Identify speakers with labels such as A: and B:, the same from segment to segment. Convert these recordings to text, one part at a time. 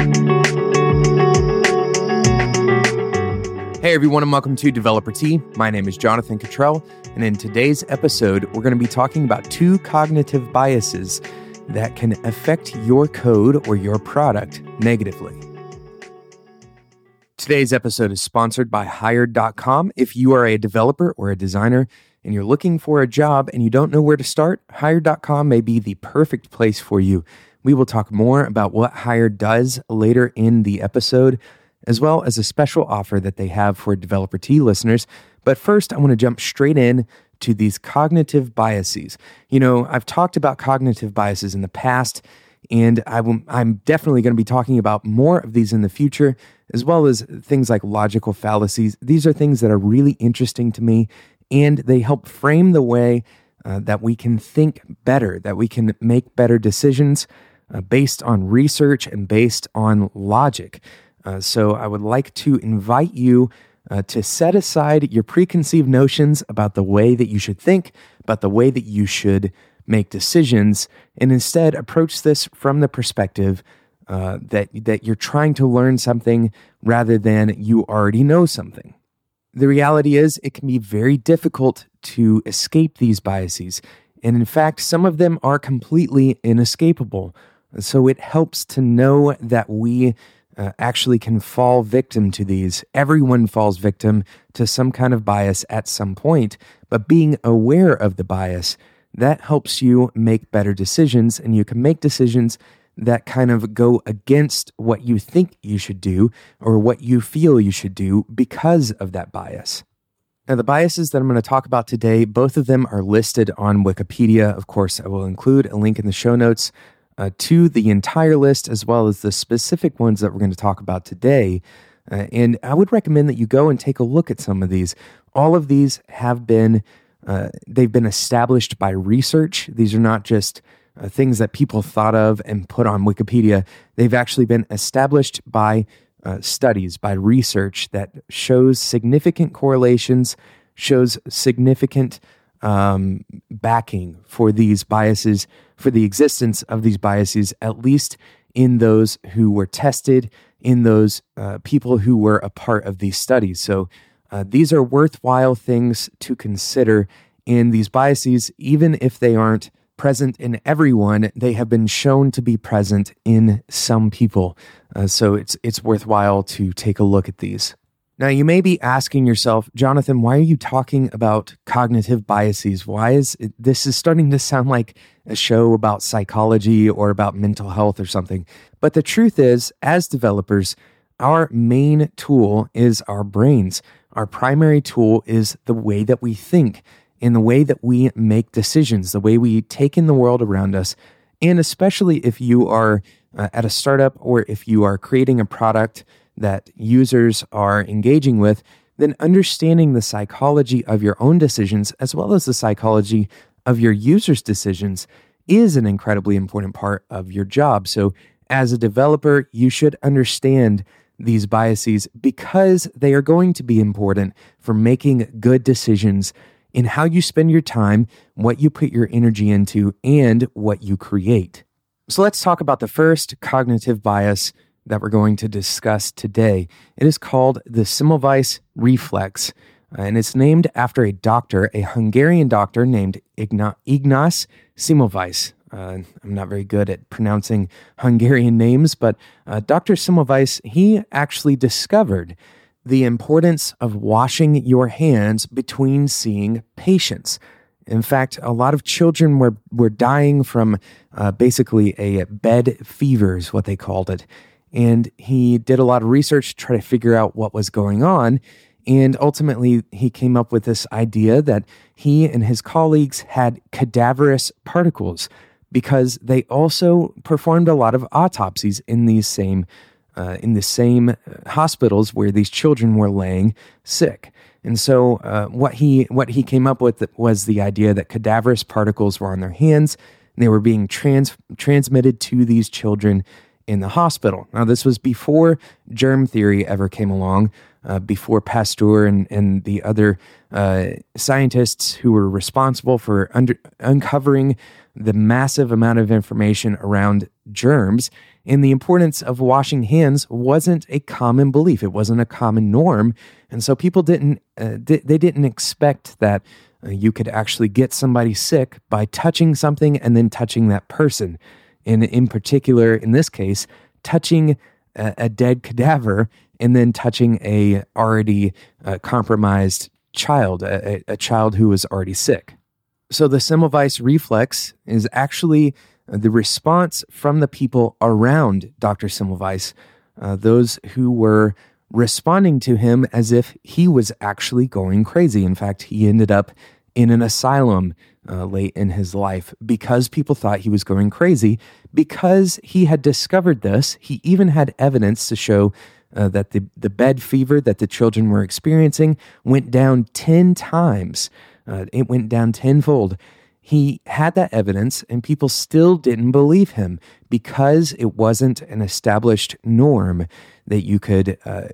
A: Hey everyone, and welcome to Developer Tea. My name is Jonathan Cottrell, and in today's episode, we're going to be talking about 2 cognitive biases that can affect your code or your product negatively. Today's episode is sponsored by Hired.com. If you are a developer or a designer and you're looking for a job and you don't know where to start, Hired.com may be the perfect place for you. We will talk more about what Hired does later in the episode, as well as a special offer that they have for Developer Tea listeners. But first, I want to jump straight in to these cognitive biases. You know, I've talked about cognitive biases in the past, and I'm definitely going to be talking about more of these in the future, as well as things like logical fallacies. These are things that are really interesting to me, and they help frame the way that we can think better, that we can make better decisions based on research and based on logic. So I would like to invite you to set aside your preconceived notions about the way that you should think, about the way that you should make decisions, and instead approach this from the perspective that you're trying to learn something rather than you already know something. The reality is it can be very difficult to escape these biases, and in fact, some of them are completely inescapable. So it helps to know that we actually can fall victim to these. Everyone falls victim to some kind of bias at some point, but being aware of the bias, that helps you make better decisions, and you can make decisions that kind of go against what you think you should do or what you feel you should do because of that bias. Now, the biases that I'm going to talk about today, both of them are listed on Wikipedia. Of course, I will include a link in the show notes to the entire list, as well as the specific ones that we're going to talk about today. And I would recommend that you go and take a look at some of these. All of these have been, they've been established by research. These are not just things that people thought of and put on Wikipedia. They've actually been established by studies, by research that shows significant correlations, shows significant backing for these biases, for the existence of these biases, at least in those who were tested, in those people who were a part of these studies. So these are worthwhile things to consider. And these biases, even if they aren't present in everyone, they have been shown to be present in some people. So it's worthwhile to take a look at these. Now, you may be asking yourself, Jonathan, why are you talking about cognitive biases? This is starting to sound like a show about psychology or about mental health or something. But the truth is, as developers, our main tool is our brains. Our primary tool is the way that we think and the way that we make decisions, the way we take in the world around us. And especially if you are at a startup or if you are creating a product that users are engaging with, then understanding the psychology of your own decisions as well as the psychology of your users' decisions is an incredibly important part of your job. So as a developer, you should understand these biases because they are going to be important for making good decisions in how you spend your time, what you put your energy into, and what you create. So let's talk about the first cognitive bias that we're going to discuss today. It is called the Semmelweis reflex, and it's named after a doctor, a Hungarian doctor named Ignaz Semmelweis. I'm not very good at pronouncing Hungarian names, but Dr. Semmelweis, he actually discovered the importance of washing your hands between seeing patients. In fact, a lot of children were dying from basically a bed fever is what they called it. And he did a lot of research to try to figure out what was going on. And ultimately, he came up with this idea that he and his colleagues had cadaverous particles because they also performed a lot of autopsies in the same hospitals where these children were laying sick. And so what he came up with was the idea that cadaverous particles were on their hands, and they were being transmitted to these children. in the hospital. Now, this was before germ theory ever came along, before Pasteur and the other scientists who were responsible for uncovering the massive amount of information around germs. And the importance of washing hands wasn't a common belief. It wasn't a common norm. And so people didn't expect that you could actually get somebody sick by touching something and then touching that person. And in particular, in this case, touching a dead cadaver and then touching a already compromised child, a child who was already sick. So the Semmelweis reflex is actually the response from the people around Dr. Semmelweis, those who were responding to him as if he was actually going crazy. In fact, he ended up in an asylum late in his life because people thought he was going crazy. Because he had discovered this, he even had evidence to show that the bed fever that the children were experiencing went down 10 times. It went down tenfold. He had that evidence, and people still didn't believe him because it wasn't an established norm that you could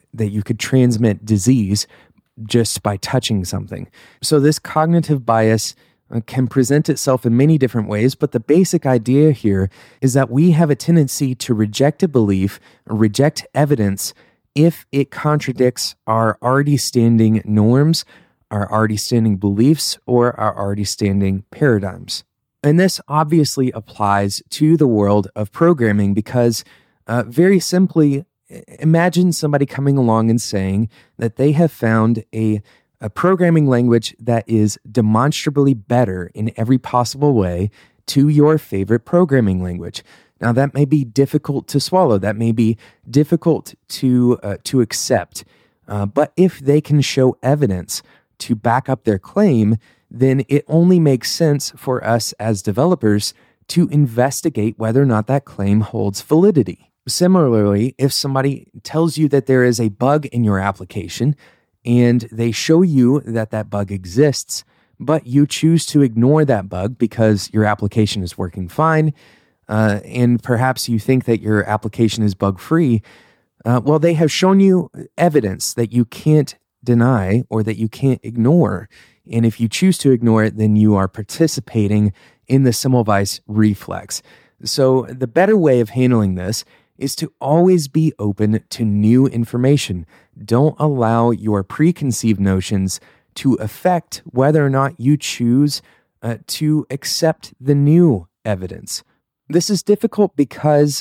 A: transmit disease just by touching something. So this cognitive bias can present itself in many different ways, but the basic idea here is that we have a tendency to reject a belief, or reject evidence, if it contradicts our already standing norms, our already standing beliefs, or our already standing paradigms. And this obviously applies to the world of programming because, very simply, imagine somebody coming along and saying that they have found a programming language that is demonstrably better in every possible way to your favorite programming language. Now, that may be difficult to swallow. That may be difficult to accept. But if they can show evidence to back up their claim, then it only makes sense for us as developers to investigate whether or not that claim holds validity. Similarly, if somebody tells you that there is a bug in your application and they show you that that bug exists, but you choose to ignore that bug because your application is working fine, and perhaps you think that your application is bug-free, well, they have shown you evidence that you can't deny or that you can't ignore. And if you choose to ignore it, then you are participating in the Semmelweis reflex. So the better way of handling this is to always be open to new information. Don't allow your preconceived notions to affect whether or not you choose to accept the new evidence. This is difficult because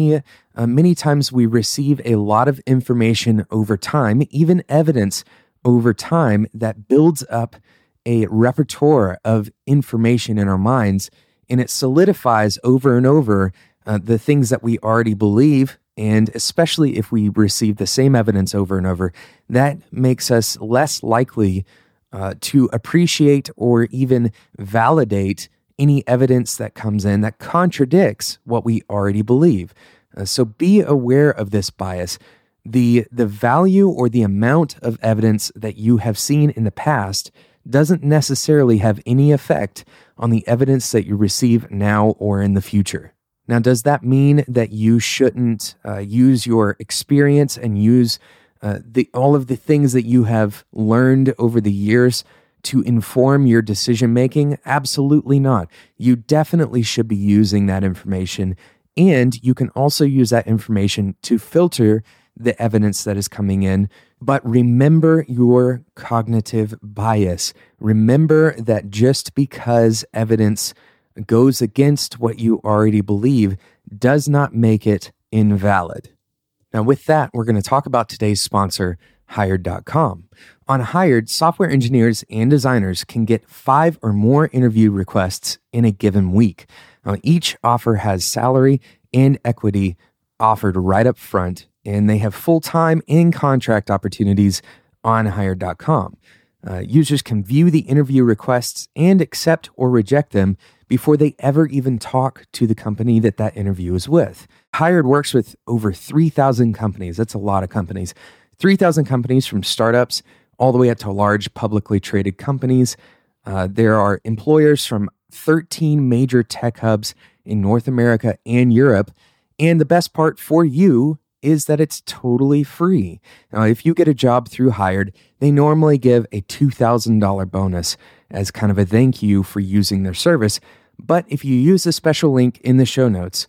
A: many times we receive a lot of information over time, even evidence over time, that builds up a repertoire of information in our minds, and it solidifies over and over the things that we already believe. And especially if we receive the same evidence over and over, that makes us less likely to appreciate or even validate any evidence that comes in that contradicts what we already believe. So be aware of this bias. The value or the amount of evidence that you have seen in the past doesn't necessarily have any effect on the evidence that you receive now or in the future. Now, does that mean that you shouldn't use your experience and use all of the things that you have learned over the years to inform your decision-making? Absolutely not. You definitely should be using that information, and you can also use that information to filter the evidence that is coming in. But remember your cognitive bias. Remember that just because evidence goes against what you already believe does not make it invalid. Now, with that, we're going to talk about today's sponsor, Hired.com. On Hired, software engineers and designers can get 5 or more interview requests in a given week. Now, each offer has salary and equity offered right up front, and they have full-time and contract opportunities on Hired.com. Users can view the interview requests and accept or reject them before they ever even talk to the company that interview is with. Hired works with over 3,000 companies. That's a lot of companies. 3,000 companies, from startups all the way up to large publicly traded companies. There are employers from 13 major tech hubs in North America and Europe. And the best part for you is that it's totally free. Now, if you get a job through Hired, they normally give a $2,000 bonus as kind of a thank you for using their service. But if you use a special link in the show notes,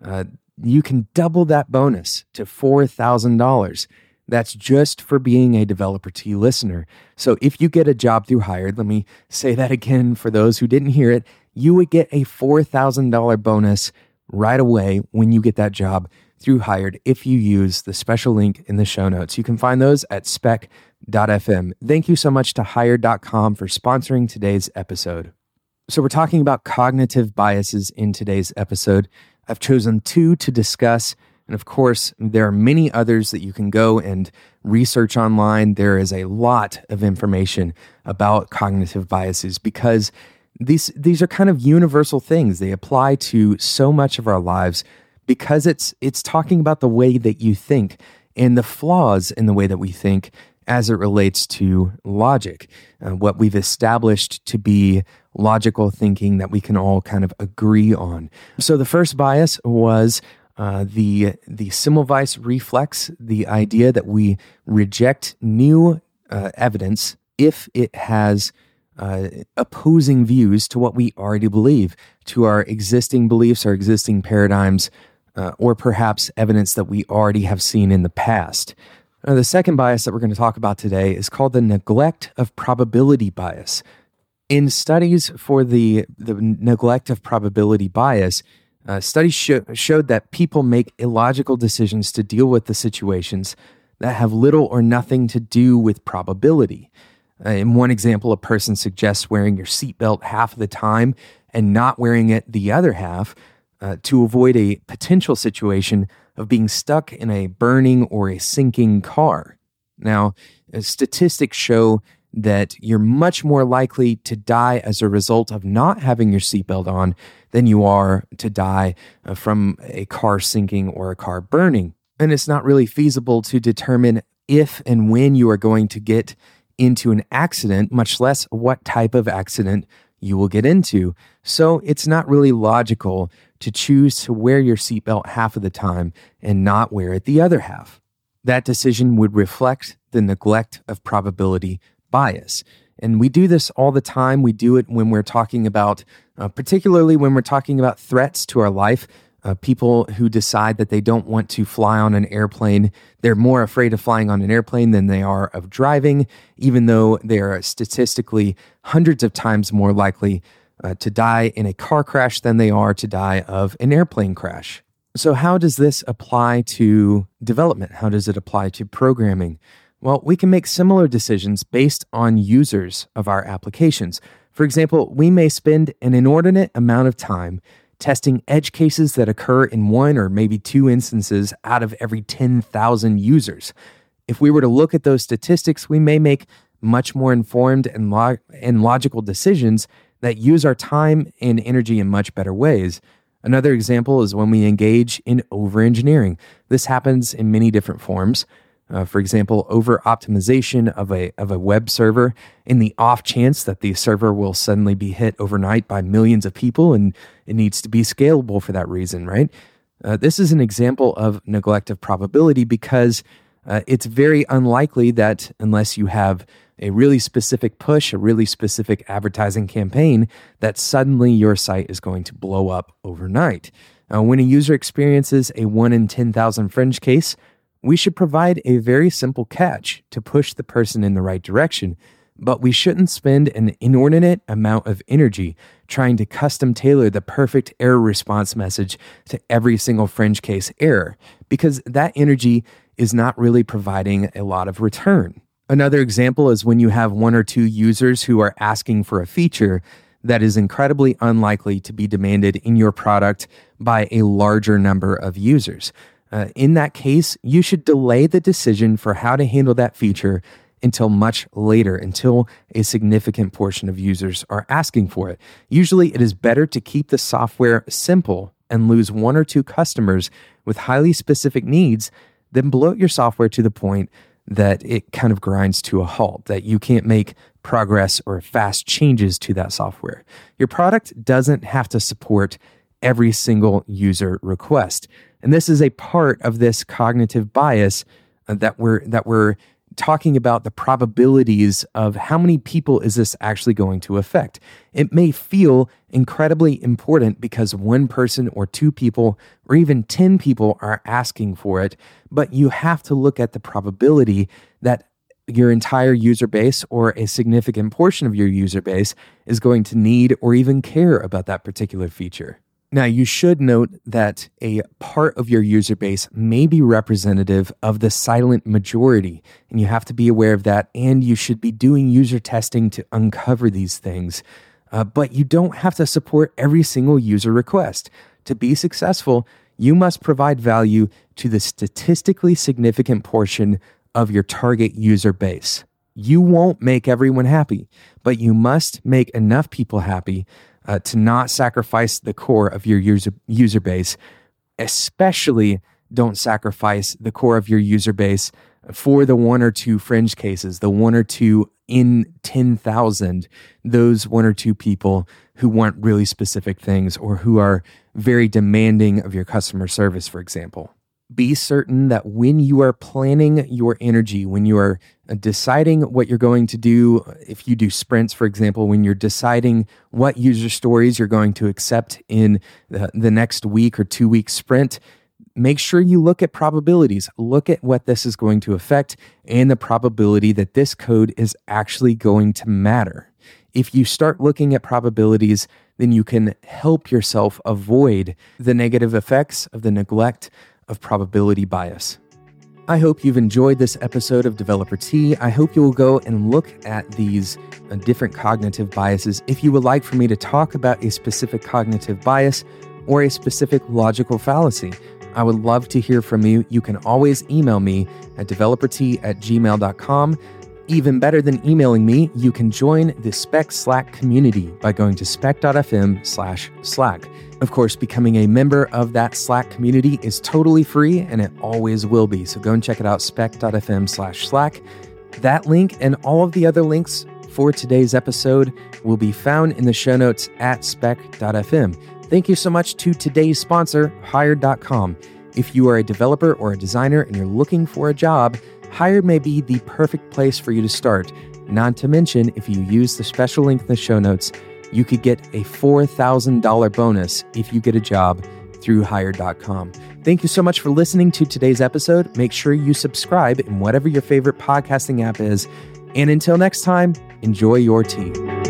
A: you can double that bonus to $4,000. That's just for being a Developer Tea listener. So if you get a job through Hired, let me say that again for those who didn't hear it, you would get a $4,000 bonus right away when you get that job through Hired if you use the special link in the show notes. You can find those at spec.fm. Thank you so much to Hired.com for sponsoring today's episode. So we're talking about cognitive biases in today's episode. I've chosen 2 to discuss. And of course, there are many others that you can go and research online. There is a lot of information about cognitive biases because these are kind of universal things. They apply to so much of our lives because it's talking about the way that you think and the flaws in the way that we think as it relates to logic, what we've established to be logical thinking that we can all kind of agree on. So the first bias was the Semmelweis reflex, the idea that we reject new evidence if it has opposing views to what we already believe, to our existing beliefs, our existing paradigms, or perhaps evidence that we already have seen in the past. The second bias that we're going to talk about today is called the neglect of probability bias. In studies for the neglect of probability bias, studies showed that people make illogical decisions to deal with the situations that have little or nothing to do with probability. In one example, a person suggests wearing your seatbelt half of the time and not wearing it the other half to avoid a potential situation of being stuck in a burning or a sinking car. Now, statistics show that you're much more likely to die as a result of not having your seatbelt on than you are to die from a car sinking or a car burning. And it's not really feasible to determine if and when you are going to get into an accident, much less what type of accident you will get into. So it's not really logical to choose to wear your seatbelt half of the time and not wear it the other half. That decision would reflect the neglect of probability bias. And we do this all the time. We do it when we're talking about, particularly when we're talking about threats to our life. People who decide that they don't want to fly on an airplane, they're more afraid of flying on an airplane than they are of driving, even though they are statistically hundreds of times more likely to die in a car crash than they are to die of an airplane crash. So how does this apply to development? How does it apply to programming? Well, we can make similar decisions based on users of our applications. For example, we may spend an inordinate amount of time testing edge cases that occur in 1 or maybe 2 instances out of every 10,000 users. If we were to look at those statistics, we may make much more informed and logical decisions that use our time and energy in much better ways. Another example is when we engage in over-engineering. This happens in many different forms. For example, over-optimization of a web server in the off chance that the server will suddenly be hit overnight by millions of people and it needs to be scalable for that reason, right? This is an example of neglect of probability because it's very unlikely that unless you have a really specific push, a really specific advertising campaign, that suddenly your site is going to blow up overnight. When a user experiences a 1 in 10,000 fringe case, we should provide a very simple catch to push the person in the right direction, but we shouldn't spend an inordinate amount of energy trying to custom tailor the perfect error response message to every single fringe case error, because that energy is not really providing a lot of return. Another example is when you have 1 or 2 users who are asking for a feature that is incredibly unlikely to be demanded in your product by a larger number of users. In that case, you should delay the decision for how to handle that feature until much later, until a significant portion of users are asking for it. Usually, it is better to keep the software simple and lose 1 or 2 customers with highly specific needs than bloat your software to the point that it kind of grinds to a halt, that you can't make progress or fast changes to that software. Your product doesn't have to support every single user request. And this is a part of this cognitive bias that we're talking about, the probabilities of how many people is this actually going to affect. It may feel incredibly important because one person or two people or even 10 people are asking for it, but you have to look at the probability that your entire user base or a significant portion of your user base is going to need or even care about that particular feature. Now, you should note that a part of your user base may be representative of the silent majority, and you have to be aware of that, and you should be doing user testing to uncover these things. But you don't have to support every single user request. To be successful, you must provide value to the statistically significant portion of your target user base. You won't make everyone happy, but you must make enough people happy to not sacrifice the core of your user base. Especially don't sacrifice the core of your user base for the one or two fringe cases, the one or two in 10,000, those one or two people who want really specific things or who are very demanding of your customer service, for example. Be certain that when you are planning your energy, when you are deciding what you're going to do, if you do sprints, for example, when you're deciding what user stories you're going to accept in the next week or 2 week sprint, make sure you look at probabilities. Look at what this is going to affect and the probability that this code is actually going to matter. If you start looking at probabilities, then you can help yourself avoid the negative effects of the neglect of probability bias. I hope you've enjoyed this episode of Developer Tea. I hope you will go and look at these different cognitive biases. If you would like for me to talk about a specific cognitive bias or a specific logical fallacy, I would love to hear from you. You can always email me at developertea@gmail.com. Even better than emailing me, you can join the Spec Slack community by going to spec.fm/Slack. Of course, becoming a member of that Slack community is totally free, and it always will be. So go and check it out, spec.fm/Slack. That link and all of the other links for today's episode will be found in the show notes at spec.fm. Thank you so much to today's sponsor, Hired.com. If you are a developer or a designer and you're looking for a job, Hired may be the perfect place for you to start. Not to mention, if you use the special link in the show notes, you could get a $4,000 bonus if you get a job through Hired.com. Thank you so much for listening to today's episode. Make sure you subscribe in whatever your favorite podcasting app is. And until next time, enjoy your tea.